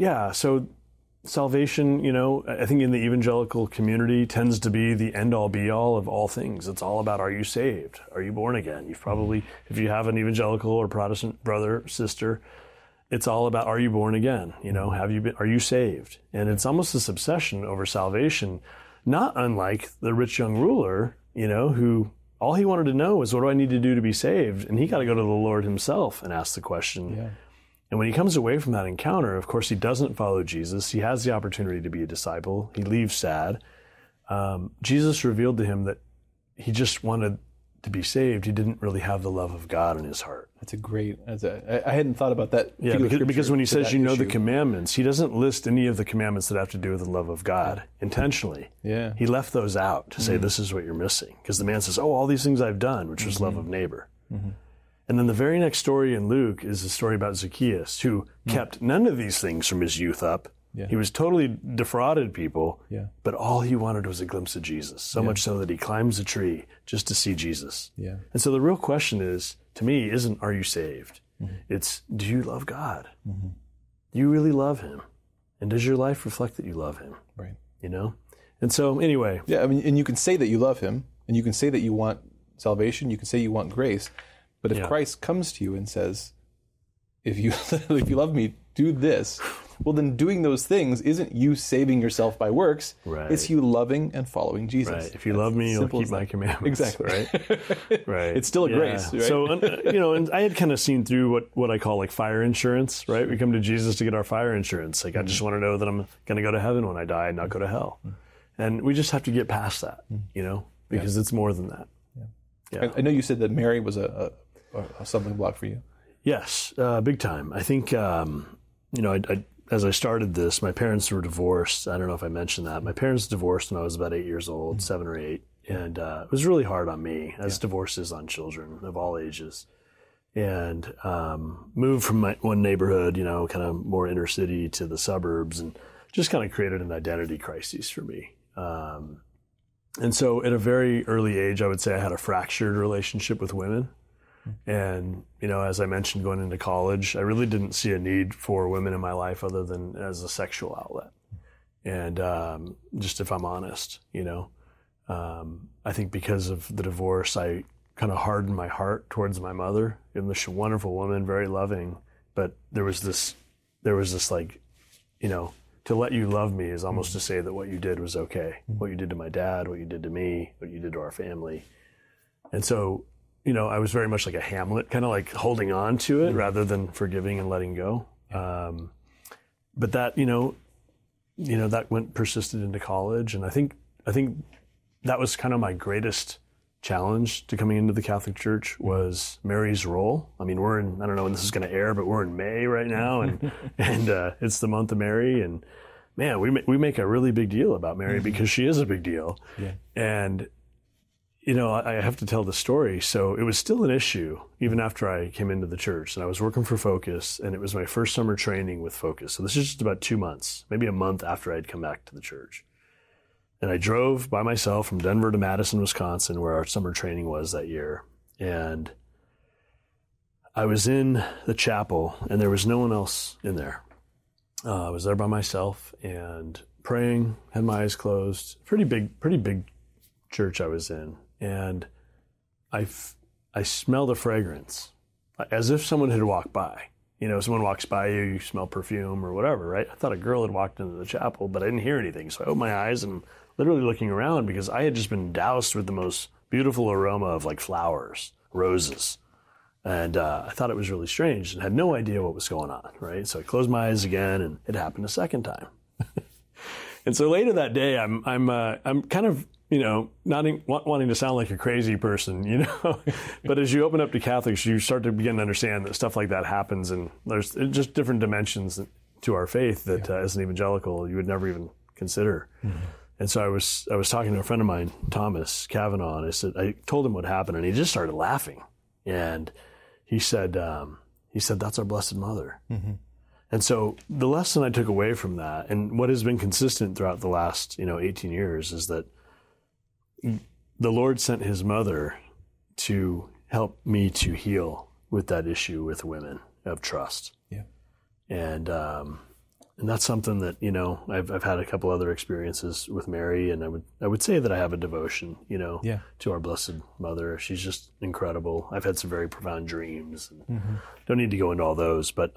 salvation, I think in the evangelical community tends to be the end-all be-all of all things. It's all about, are you saved? Are you born again? You've probably, if you have an evangelical or Protestant brother, sister, it's all about, are you born again? Are you saved? And it's almost this obsession over salvation, not unlike the rich young ruler, who all he wanted to know was, what do I need to do to be saved? And he got to go to the Lord himself and ask the question. Yeah. And when he comes away from that encounter, of course, he doesn't follow Jesus. He has the opportunity to be a disciple. He leaves sad. Jesus revealed to him that he just wanted to be saved. He didn't really have the love of God in his heart. That's a great... I hadn't thought about that. Yeah, because when he says, the commandments, he doesn't list any of the commandments that have to do with the love of God intentionally. Yeah. He left those out to say, this is what you're missing. Because the man says, all these things I've done, which was love of neighbor. Mm-hmm. And then the very next story in Luke is a story about Zacchaeus, who kept none of these things from his youth up. Yeah. He was totally defrauded people, but all he wanted was a glimpse of Jesus, so much so that he climbs a tree just to see Jesus. Yeah. And so the real question is, to me, isn't, are you saved? Mm-hmm. It's, do you love God? Mm-hmm. Do you really love him? And does your life reflect that you love him? Right. And so anyway. Yeah, and you can say that you love him, and you can say that you want salvation, you can say you want grace, but if Christ comes to you and says, if you love me, do this, well, then doing those things isn't you saving yourself by works. Right. It's you loving and following Jesus. Right. If you love me, you'll keep my commandments. Exactly. Right. Right. It's still a grace. Right? So, and I had kind of seen through what I call fire insurance, right? We come to Jesus to get our fire insurance. I just want to know that I'm going to go to heaven when I die and not go to hell. And we just have to get past that, because it's more than that. Yeah. I know you said that Mary was a stumbling block for you. Yes, big time. I think, I as I started this, my parents were divorced. I don't know if I mentioned that. My parents divorced when I was about 8 years old, 7 or 8. And it was really hard on me, as divorce is on children of all ages. And moved from my one neighborhood, kind of more inner city, to the suburbs, and just kind of created an identity crisis for me. And so at a very early age, I would say I had a fractured relationship with women. And, as I mentioned, going into college, I really didn't see a need for women in my life other than as a sexual outlet. And just if I'm honest, I think because of the divorce, I kind of hardened my heart towards my mother. And this wonderful woman, very loving, but there was this like, to let you love me is almost to say that what you did was okay. What you did to my dad, what you did to me, what you did to our family. And so, I was very much like a Hamlet, kind of like holding on to it rather than forgiving and letting go. But that, that persisted into college. And I think that was kind of my greatest challenge to coming into the Catholic Church was Mary's role. I mean, I don't know when this is going to air, but we're in May right now, and it's the month of Mary, and man, we make a really big deal about Mary because she is a big deal. Yeah. And I have to tell the story. So it was still an issue even after I came into the church, and I was working for Focus, and it was my first summer training with Focus. So this is just about 2 months, maybe a month after I'd come back to the church. And I drove by myself from Denver to Madison, Wisconsin, where our summer training was that year. And I was in the chapel, and there was no one else in there. I was there by myself and praying, had my eyes closed. Pretty big church I was in. And I smelled a fragrance, as if someone had walked by. Someone walks by you, you smell perfume or whatever, right? I thought a girl had walked into the chapel, but I didn't hear anything. So I opened my eyes and literally looking around because I had just been doused with the most beautiful aroma of like flowers, roses. And I thought it was really strange and had no idea what was going on, right? So I closed my eyes again, and it happened a second time. And so later that day, I'm kind of, not wanting to sound like a crazy person, but as you open up to Catholics, you start to begin to understand that stuff like that happens, and there's just different dimensions to our faith that as an evangelical, you would never even consider. Mm-hmm. And so I was talking to a friend of mine, Thomas Kavanaugh, and I told him what happened, and he just started laughing. And he said, that's our Blessed Mother. Mm-hmm. And so the lesson I took away from that, and what has been consistent throughout the last, 18 years, is that the Lord sent his mother to help me to heal with that issue with women of trust. Yeah. And that's something that, I've had a couple other experiences with Mary, and I would say that I have a devotion, to our Blessed Mother. She's just incredible. I've had some very profound dreams, and don't need to go into all those, but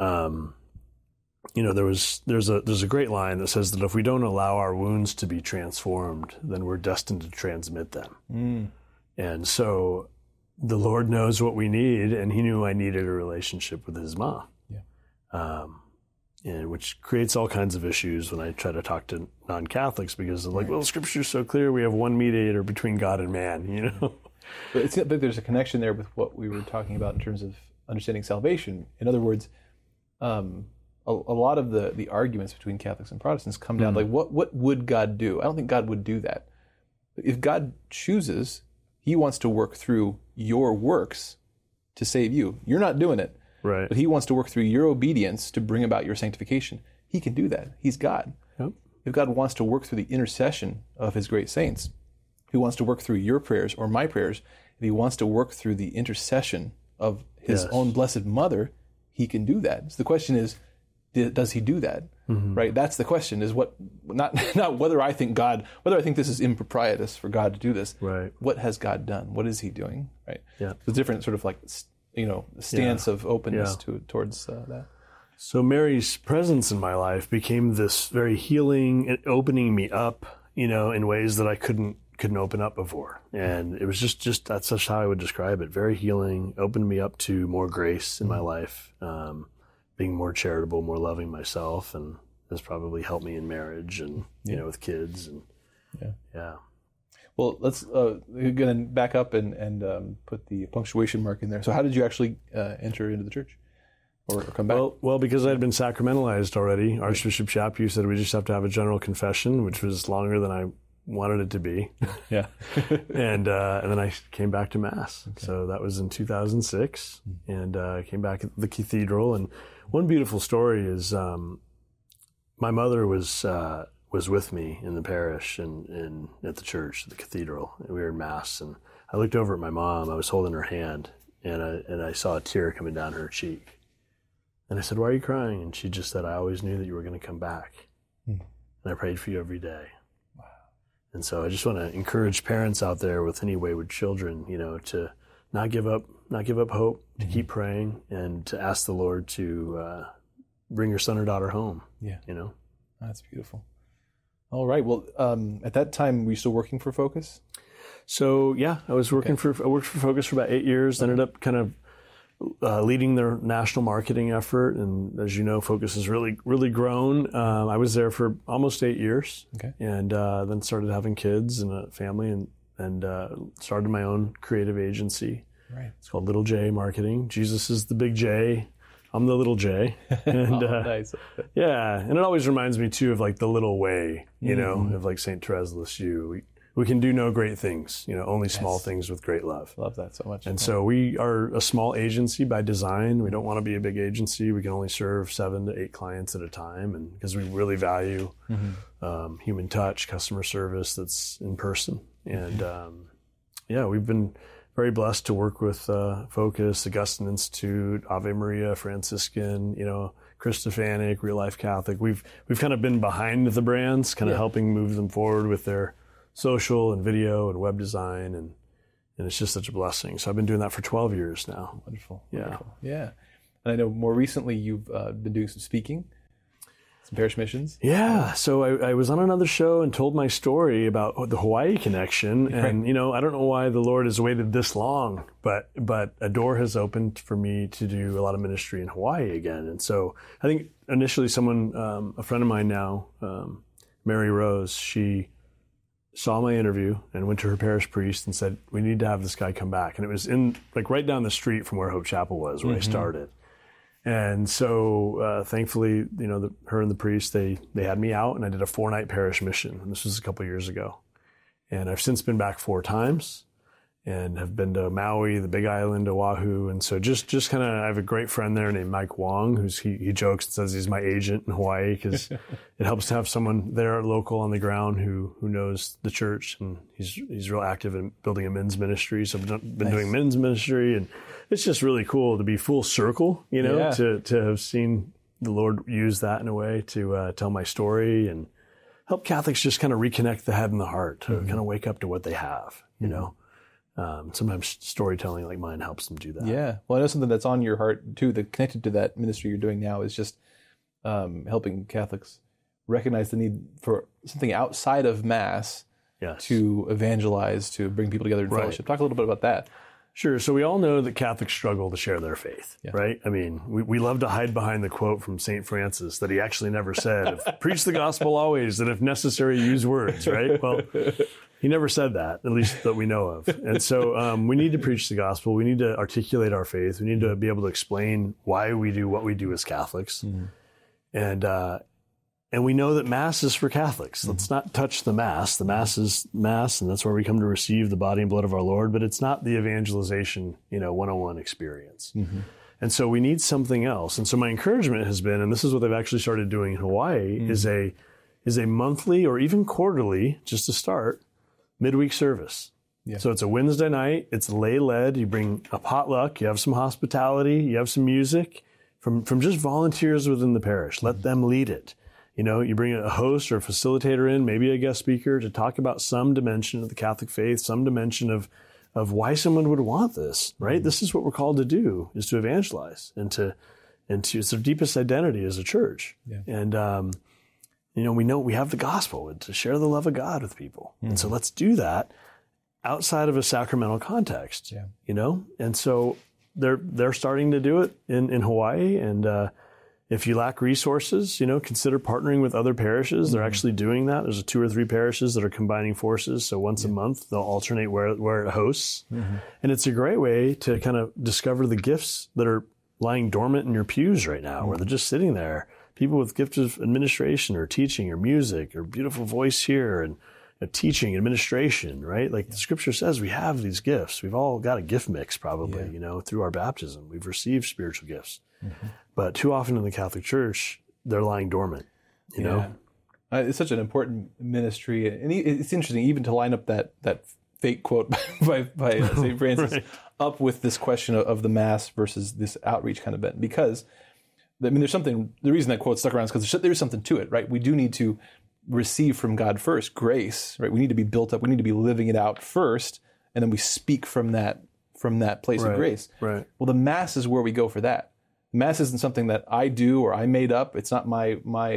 there's a great line that says that if we don't allow our wounds to be transformed, then we're destined to transmit them. Mm. And so the Lord knows what we need, and he knew I needed a relationship with his mom. Yeah. And which creates all kinds of issues when I try to talk to non-Catholics, because they're like, well, Scripture's so clear, we have one mediator between God and man, But there's a connection there with what we were talking about in terms of understanding salvation. In other words, a lot of the arguments between Catholics and Protestants come down like, what would God do? I don't think God would do that. If God chooses, he wants to work through your works to save you. You're not doing it. Right. But he wants to work through your obedience to bring about your sanctification. He can do that. He's God. Yep. If God wants to work through the intercession of his great saints, he wants to work through your prayers or my prayers, if he wants to work through the intercession of his own Blessed Mother, he can do that. So the question is, does he do that? Mm-hmm. Right? That's the question, is not whether I think this is improprietous for God to do this. Right. What has God done? What is he doing? Right? Yeah. It's a different sort of like, stance of openness towards that. So Mary's presence in my life became this very healing and opening me up, in ways that I couldn't open up before. And it was just that's just how I would describe it. Very healing, opened me up to more grace in my life, being more charitable, more loving myself, and has probably helped me in marriage and, with kids. And yeah. Well, let's we're going to back up and put the punctuation mark in there. So how did you actually enter into the church? or come back? Well, because I had been sacramentalized already, Archbishop Chaput said we just have to have a general confession, which was longer than I wanted it to be. Yeah. and then I came back to Mass. Okay. So that was in 2006, and came back at the cathedral. And one beautiful story is my mother was with me in the parish and at the church, the cathedral. And we were in Mass, and I looked over at my mom. I was holding her hand, and I saw a tear coming down her cheek. And I said, "Why are you crying?" And she just said, "I always knew that you were going to come back. And I prayed for you every day." Wow. And so I just want to encourage parents out there with any wayward children, to not give up hope, to keep praying, and to ask the Lord to bring your son or daughter home. Yeah. That's beautiful. All right. Well, at that time, were you still working for Focus? So yeah, I worked for Focus for about 8 years. Ended up kind of leading their national marketing effort, and as you know, Focus has really, really grown. I was there for almost 8 years, and then started having kids and a family, and started my own creative agency. Right. It's called Little J Marketing. Jesus is the big J. I'm the little J. And, nice. Yeah, and it always reminds me too of like the little way, of like Saint Therese Lisieux. We can do no great things, only small things with great love. Love that so much. And so we are a small agency by design. We don't want to be a big agency. We can only serve 7 to 8 clients at a time, and because we really value human touch, customer service that's in person. And we've been very blessed to work with Focus, Augustine Institute, Ave Maria, Franciscan, Christophanic, Real Life Catholic. We've kind of been behind the brands, kind of helping move them forward with their social and video and web design, and it's just such a blessing. So I've been doing that for 12 years now. Wonderful. Yeah. Wonderful. Yeah. And I know more recently you've been doing some speaking, some parish missions. Yeah. So I was on another show and told my story about the Hawaii connection. And, I don't know why the Lord has waited this long, but a door has opened for me to do a lot of ministry in Hawaii again. And so I think initially someone, a friend of mine now, Mary Rose, she saw my interview and went to her parish priest and said, "We need to have this guy come back." And it was in right down the street from where Hope Chapel was, where I started. And so thankfully, her and the priest, they had me out, and I did a 4-night parish mission. And this was a couple years ago. And I've since been back 4 times and have been to Maui, the Big Island, Oahu. And so just kind of, I have a great friend there named Mike Wong, he jokes and says he's my agent in Hawaii, because it helps to have someone there local on the ground who knows the church, and he's real active in building a men's ministry. So I've been doing men's ministry, and it's just really cool to be full circle, to have seen the Lord use that in a way to tell my story and help Catholics just kind of reconnect the head and the heart, to kind of wake up to what they have, sometimes storytelling like mine helps them do that. Yeah. Well, I know something that's on your heart too, that connected to that ministry you're doing now, is just helping Catholics recognize the need for something outside of Mass to evangelize, to bring people together in fellowship. Talk a little bit about that. Sure. So we all know that Catholics struggle to share their faith, right? I mean, we love to hide behind the quote from St. Francis that he actually never said, "Preach the gospel always, and if necessary, use words," right? Well, he never said that, at least that we know of. And so we need to preach the gospel. We need to articulate our faith. We need to be able to explain why we do what we do as Catholics. And we know that Mass is for Catholics. Let's not touch the Mass. The Mass is Mass, and that's where we come to receive the body and blood of our Lord, but it's not the evangelization, 101 experience. And so we need something else. And so my encouragement has been, and this is what they've actually started doing in Hawaii, is a monthly or even quarterly, just to start, midweek service. Yeah. So it's a Wednesday night, it's lay-led, you bring a potluck, you have some hospitality, you have some music from just volunteers within the parish. Let them lead it. You bring a host or a facilitator in, maybe a guest speaker, to talk about some dimension of the Catholic faith, some dimension of why someone would want this, right? This is what we're called to do, is to evangelize and to it's our deepest identity as a church. Yeah. And, we know we have the gospel and to share the love of God with people. And so let's do that outside of a sacramental context, And so they're starting to do it in Hawaii. And, if you lack resources, consider partnering with other parishes. They're actually doing that. There's 2 or 3 parishes that are combining forces. So once a month, they'll alternate where it hosts. And it's a great way to kind of discover the gifts that are lying dormant in your pews right now, where they're just sitting there. People with gifts of administration or teaching or music or beautiful voice here and teaching, administration, right? Like the scripture says, we have these gifts. We've all got a gift mix probably, through our baptism. We've received spiritual gifts. But too often in the Catholic Church, they're lying dormant, you know? It's such an important ministry. And it's interesting even to line up that fake quote by St. Francis Right. up with this question of the Mass versus this outreach kind of event. Because, there's something, the reason that quote stuck around is because there's something to it, right? We do need to receive from God first, grace, right? We need to be built up. We need to be living it out first, and then we speak from that place of grace. Right. Well, the Mass is where we go for that. Mass isn't something that I do or I made up. It's not my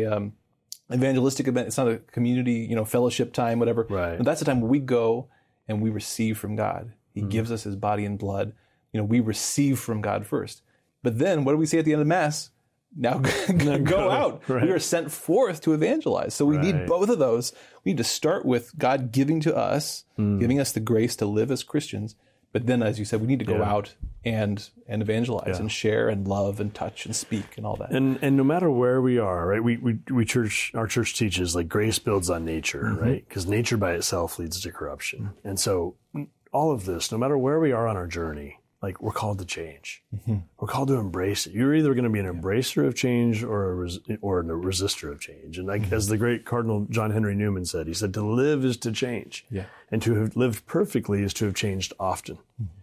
evangelistic event. It's not a community, fellowship time, whatever. Right. But that's the time where we go and we receive from God. He gives us his body and blood. We receive from God first. But then what do we say at the end of Mass? Now go out. Right. We are sent forth to evangelize. So we need both of those. We need to start with God giving to us, giving us the grace to live as Christians. But then, as you said, we need to go out and evangelize and share and love and touch and speak and all that. And no matter where we are, right? Our church teaches like grace builds on nature, right? Because nature by itself leads to corruption. And so all of this, no matter where we are on our journey, like we're called to change. We're called to embrace it. You're either going to be an embracer of change or a resistor of change. And like as the great Cardinal John Henry Newman said, he said, to live is to change. Yeah. And to have lived perfectly is to have changed often.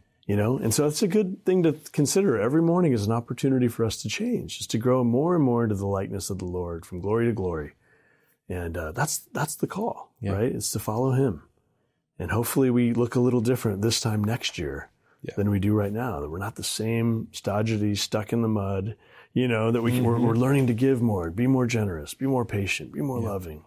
And so it's a good thing to consider. Every morning is an opportunity for us to change, just to grow more and more into the likeness of the Lord from glory to glory. And that's the call, right? It's to follow him. And hopefully we look a little different this time next year than we do right now, that we're not the same stodgy, stuck in the mud, that we're learning to give more, be more generous, be more patient, be more loving.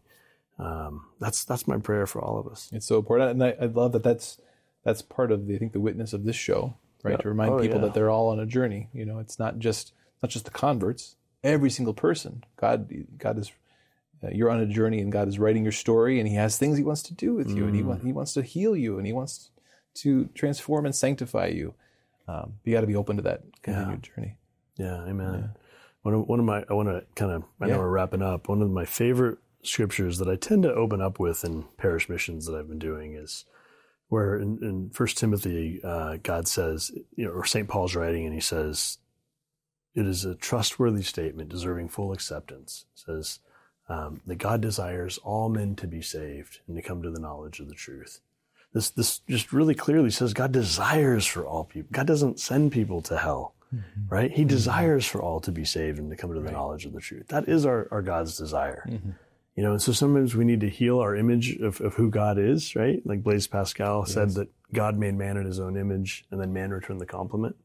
That's my prayer for all of us. It's so important. And I love that that's part of the witness of this show, right? To remind people that they're all on a journey. It's not just the converts, every single person. God is, you're on a journey and God is writing your story and he has things he wants to do with you and he wants to heal you and he wants to transform and sanctify you. You got to be open to that continued journey. Yeah, amen. Yeah. I want to I know we're wrapping up. One of my favorite scriptures that I tend to open up with in parish missions that I've been doing is where in 1 Timothy, God says, or St. Paul's writing and he says, it is a trustworthy statement deserving full acceptance. It says that God desires all men to be saved and to come to the knowledge of the truth. This just really clearly says God desires for all people. God doesn't send people to hell, right? He desires for all to be saved and to come to the knowledge of the truth. That is our God's desire. And so sometimes we need to heal our image of who God is, right? Like Blaise Pascal said that God made man in his own image and then man returned the compliment.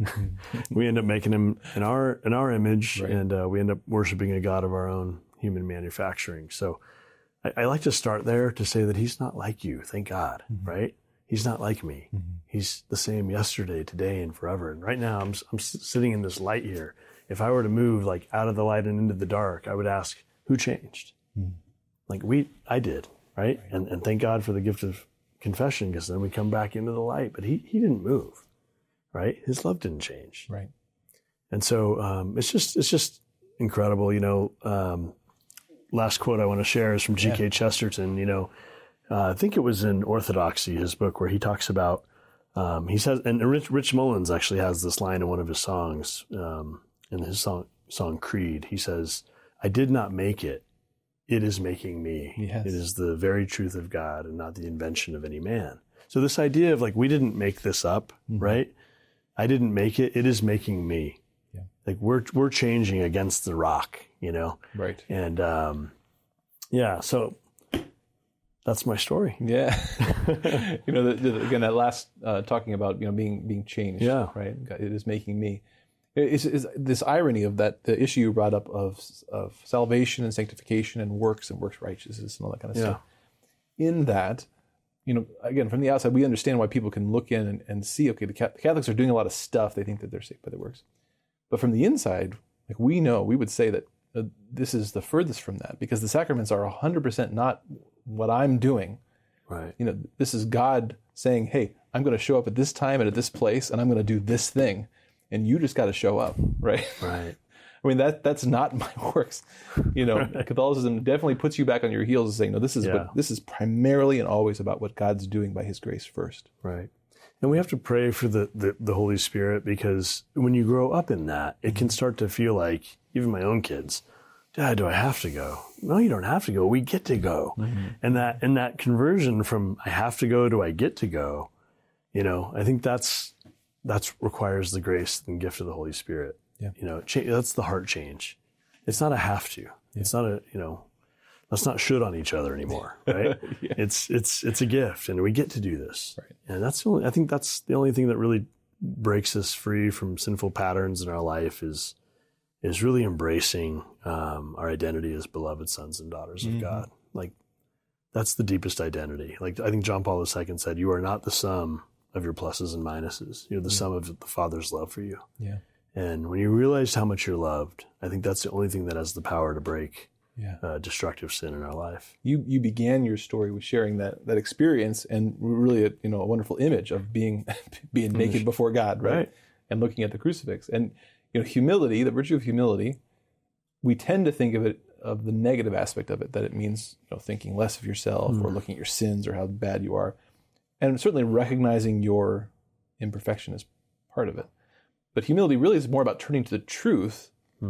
We end up making him in our image and we end up worshiping a God of our own human manufacturing. So I like to start there to say that he's not like you, thank God, right? He's not like me. He's the same yesterday, today, and forever. And right now, I'm sitting in this light here. If I were to move like out of the light and into the dark, I would ask, who changed? I did, right? And thank God for the gift of confession, because then we come back into the light. But he didn't move, right? His love didn't change, right? And so it's just incredible, Last quote I want to share is from G.K. Chesterton. I think it was in Orthodoxy, his book, where he talks about, he says, and Rich Mullins actually has this line in one of his songs, in his song Creed. He says, I did not make it. It is making me. Yes. It is the very truth of God and not the invention of any man. So this idea of we didn't make this up, right? I didn't make it. It is making me. Yeah. We're changing against the rock, Right. And, so that's my story. Yeah. Again, that last, talking about, being changed. Yeah. Right. It is making me. It's this irony of that, the issue you brought up of salvation and sanctification and works righteousness and all that kind of stuff. In that, again, from the outside, we understand why people can look in and see, okay, the Catholics are doing a lot of stuff. They think that they're saved by their works. But from the inside, we would say that this is the furthest from that, because the sacraments are 100% not what I'm doing. Right. This is God saying, hey, I'm going to show up at this time and at this place, and I'm going to do this thing. and you just got to show up, right? Right. I mean, that's not my works. Catholicism definitely puts you back on your heels and saying, no, this is primarily and always about what God's doing by his grace first. Right. And we have to pray for the Holy Spirit, because when you grow up in that, it can start to feel like, even my own kids, Dad, do I have to go? No, you don't have to go. We get to go. And that conversion from I have to go to I get to go, I think that's requires the grace and gift of the Holy Spirit. Yeah. That's the heart change. It's not a have to. Yeah. It's not let's not should on each other anymore, right? Yeah. It's a gift, and we get to do this. Right. And I think that's the only thing that really breaks us free from sinful patterns in our life is really embracing our identity as beloved sons and daughters of God. Like, that's the deepest identity. Like, I think John Paul II said, you are not the sum of your pluses and minuses. You're the sum of the Father's love for you. Yeah. And when you realize how much you're loved, I think that's the only thing that has the power to break destructive sin in our life. You began your story with sharing that experience, and really a wonderful image of being naked before God, right? And looking at the crucifix. And humility, the virtue of humility, we tend to think of the negative aspect of it, that it means thinking less of yourself or looking at your sins or how bad you are. And certainly recognizing your imperfection is part of it. But humility really is more about turning to the truth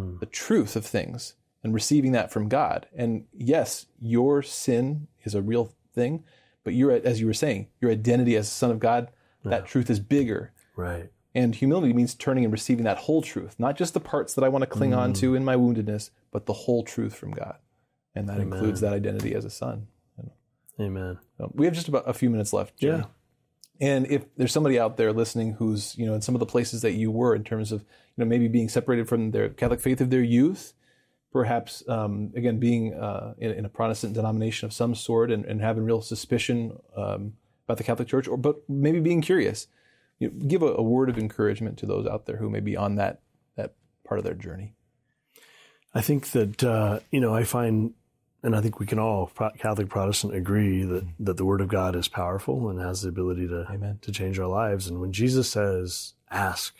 of things, and receiving that from God. And yes, your sin is a real thing, but as you were saying, your identity as a son of God, that truth is bigger. Right. And humility means turning and receiving that whole truth, not just the parts that I want to cling on to in my woundedness, but the whole truth from God. And that includes that identity as a son. Amen. We have just about a few minutes left, Jerry. Yeah. And if there's somebody out there listening who's, in some of the places that you were, in terms of, maybe being separated from their Catholic faith of their youth, perhaps, again, being in a Protestant denomination of some sort and having real suspicion about the Catholic Church, but maybe being curious, give a word of encouragement to those out there who may be on that part of their journey. I think that, I find, and I think we can all, Catholic, Protestant, agree that the Word of God is powerful and has the ability to change our lives. And when Jesus says, ask,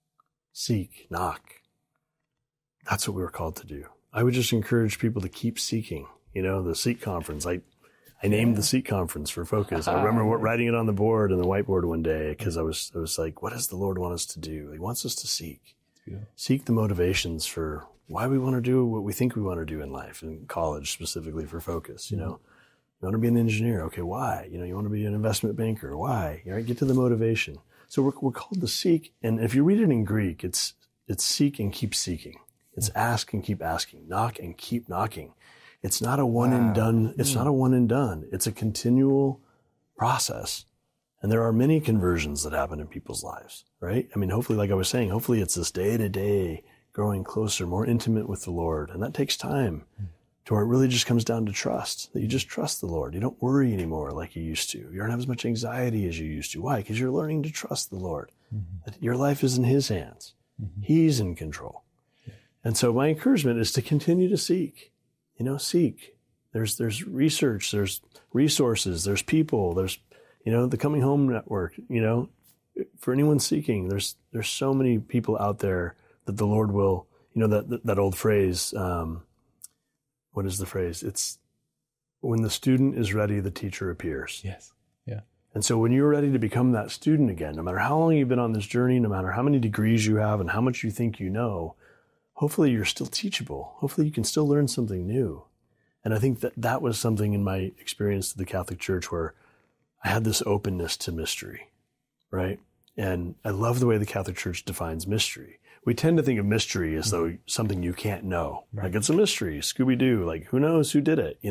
seek, knock, that's what we were called to do. I would just encourage people to keep seeking. The Seek Conference. I named the Seek Conference for Focus. I remember writing it on the board and the whiteboard one day, because I was like, what does the Lord want us to do? He wants us to seek. Seek the motivations for why we want to do what we think we want to do in life, in college specifically for Focus. You want to be an engineer. Okay, why? You want to be an investment banker. Why? Get to the motivation. So we're called to seek. And if you read it in Greek, it's seek and keep seeking. It's ask and keep asking, knock and keep knocking. It's not a one and done. It's not a one and done. It's a continual process. And there are many conversions that happen in people's lives, right? I mean, hopefully, like I was saying, hopefully it's this day to day growing closer, more intimate with the Lord. And that takes time to where it really just comes down to trust, that you just trust the Lord. You don't worry anymore like you used to. You don't have as much anxiety as you used to. Why? Because you're learning to trust the Lord. That your life is in his hands. He's in control. And so my encouragement is to continue to seek. Seek. There's research, there's resources, there's people, there's, the Coming Home Network, for anyone seeking, there's so many people out there that the Lord will, that old phrase, what is the phrase? It's when the student is ready, the teacher appears. Yes. Yeah. And so when you're ready to become that student again, no matter how long you've been on this journey, no matter how many degrees you have and how much you think you know, hopefully you're still teachable. Hopefully you can still learn something new. And I think that was something in my experience to the Catholic Church where I had this openness to mystery, right? And I love the way the Catholic Church defines mystery. We tend to think of mystery as though something you can't know. Right. Like it's a mystery, Scooby-Doo, like who knows who did it,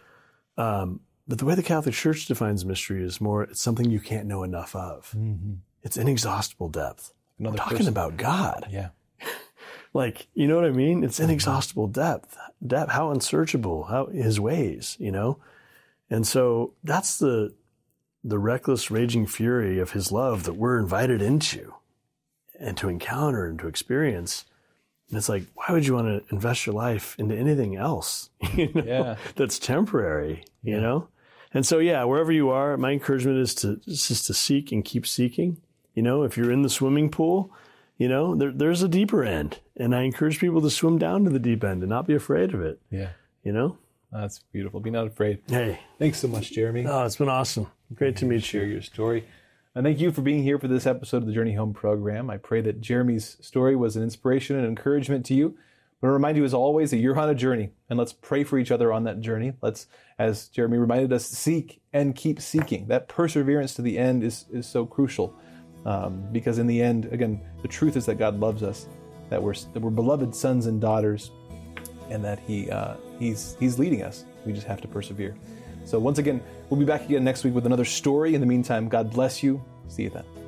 But the way the Catholic Church defines mystery is more, it's something you can't know enough of. It's inexhaustible depth. We're talking about God. Yeah. Like, you know what I mean? It's inexhaustible depth, how unsearchable, how his ways, And so that's the reckless raging fury of his love that we're invited into and to encounter and to experience. And it's like, why would you want to invest your life into anything else, that's temporary, you know? And so, wherever you are, my encouragement is just to seek and keep seeking. If you're in the swimming pool, there's a deeper end. And I encourage people to swim down to the deep end and not be afraid of it. Yeah. That's beautiful. Be not afraid. Hey. Thanks so much, Jeremy. Oh, it's been awesome. Great to meet Share you. your story. And thank you for being here for this episode of the Journey Home program. I pray that Jeremy's story was an inspiration and encouragement to you. But I remind you, as always, that you're on a journey, and let's pray for each other on that journey. Let's, as Jeremy reminded us, seek and keep seeking. That perseverance to the end is so crucial, because in the end, again, the truth is that God loves us, that we're beloved sons and daughters, and that He's leading us. We just have to persevere. So once again, we'll be back again next week with another story. In the meantime, God bless you. See you then.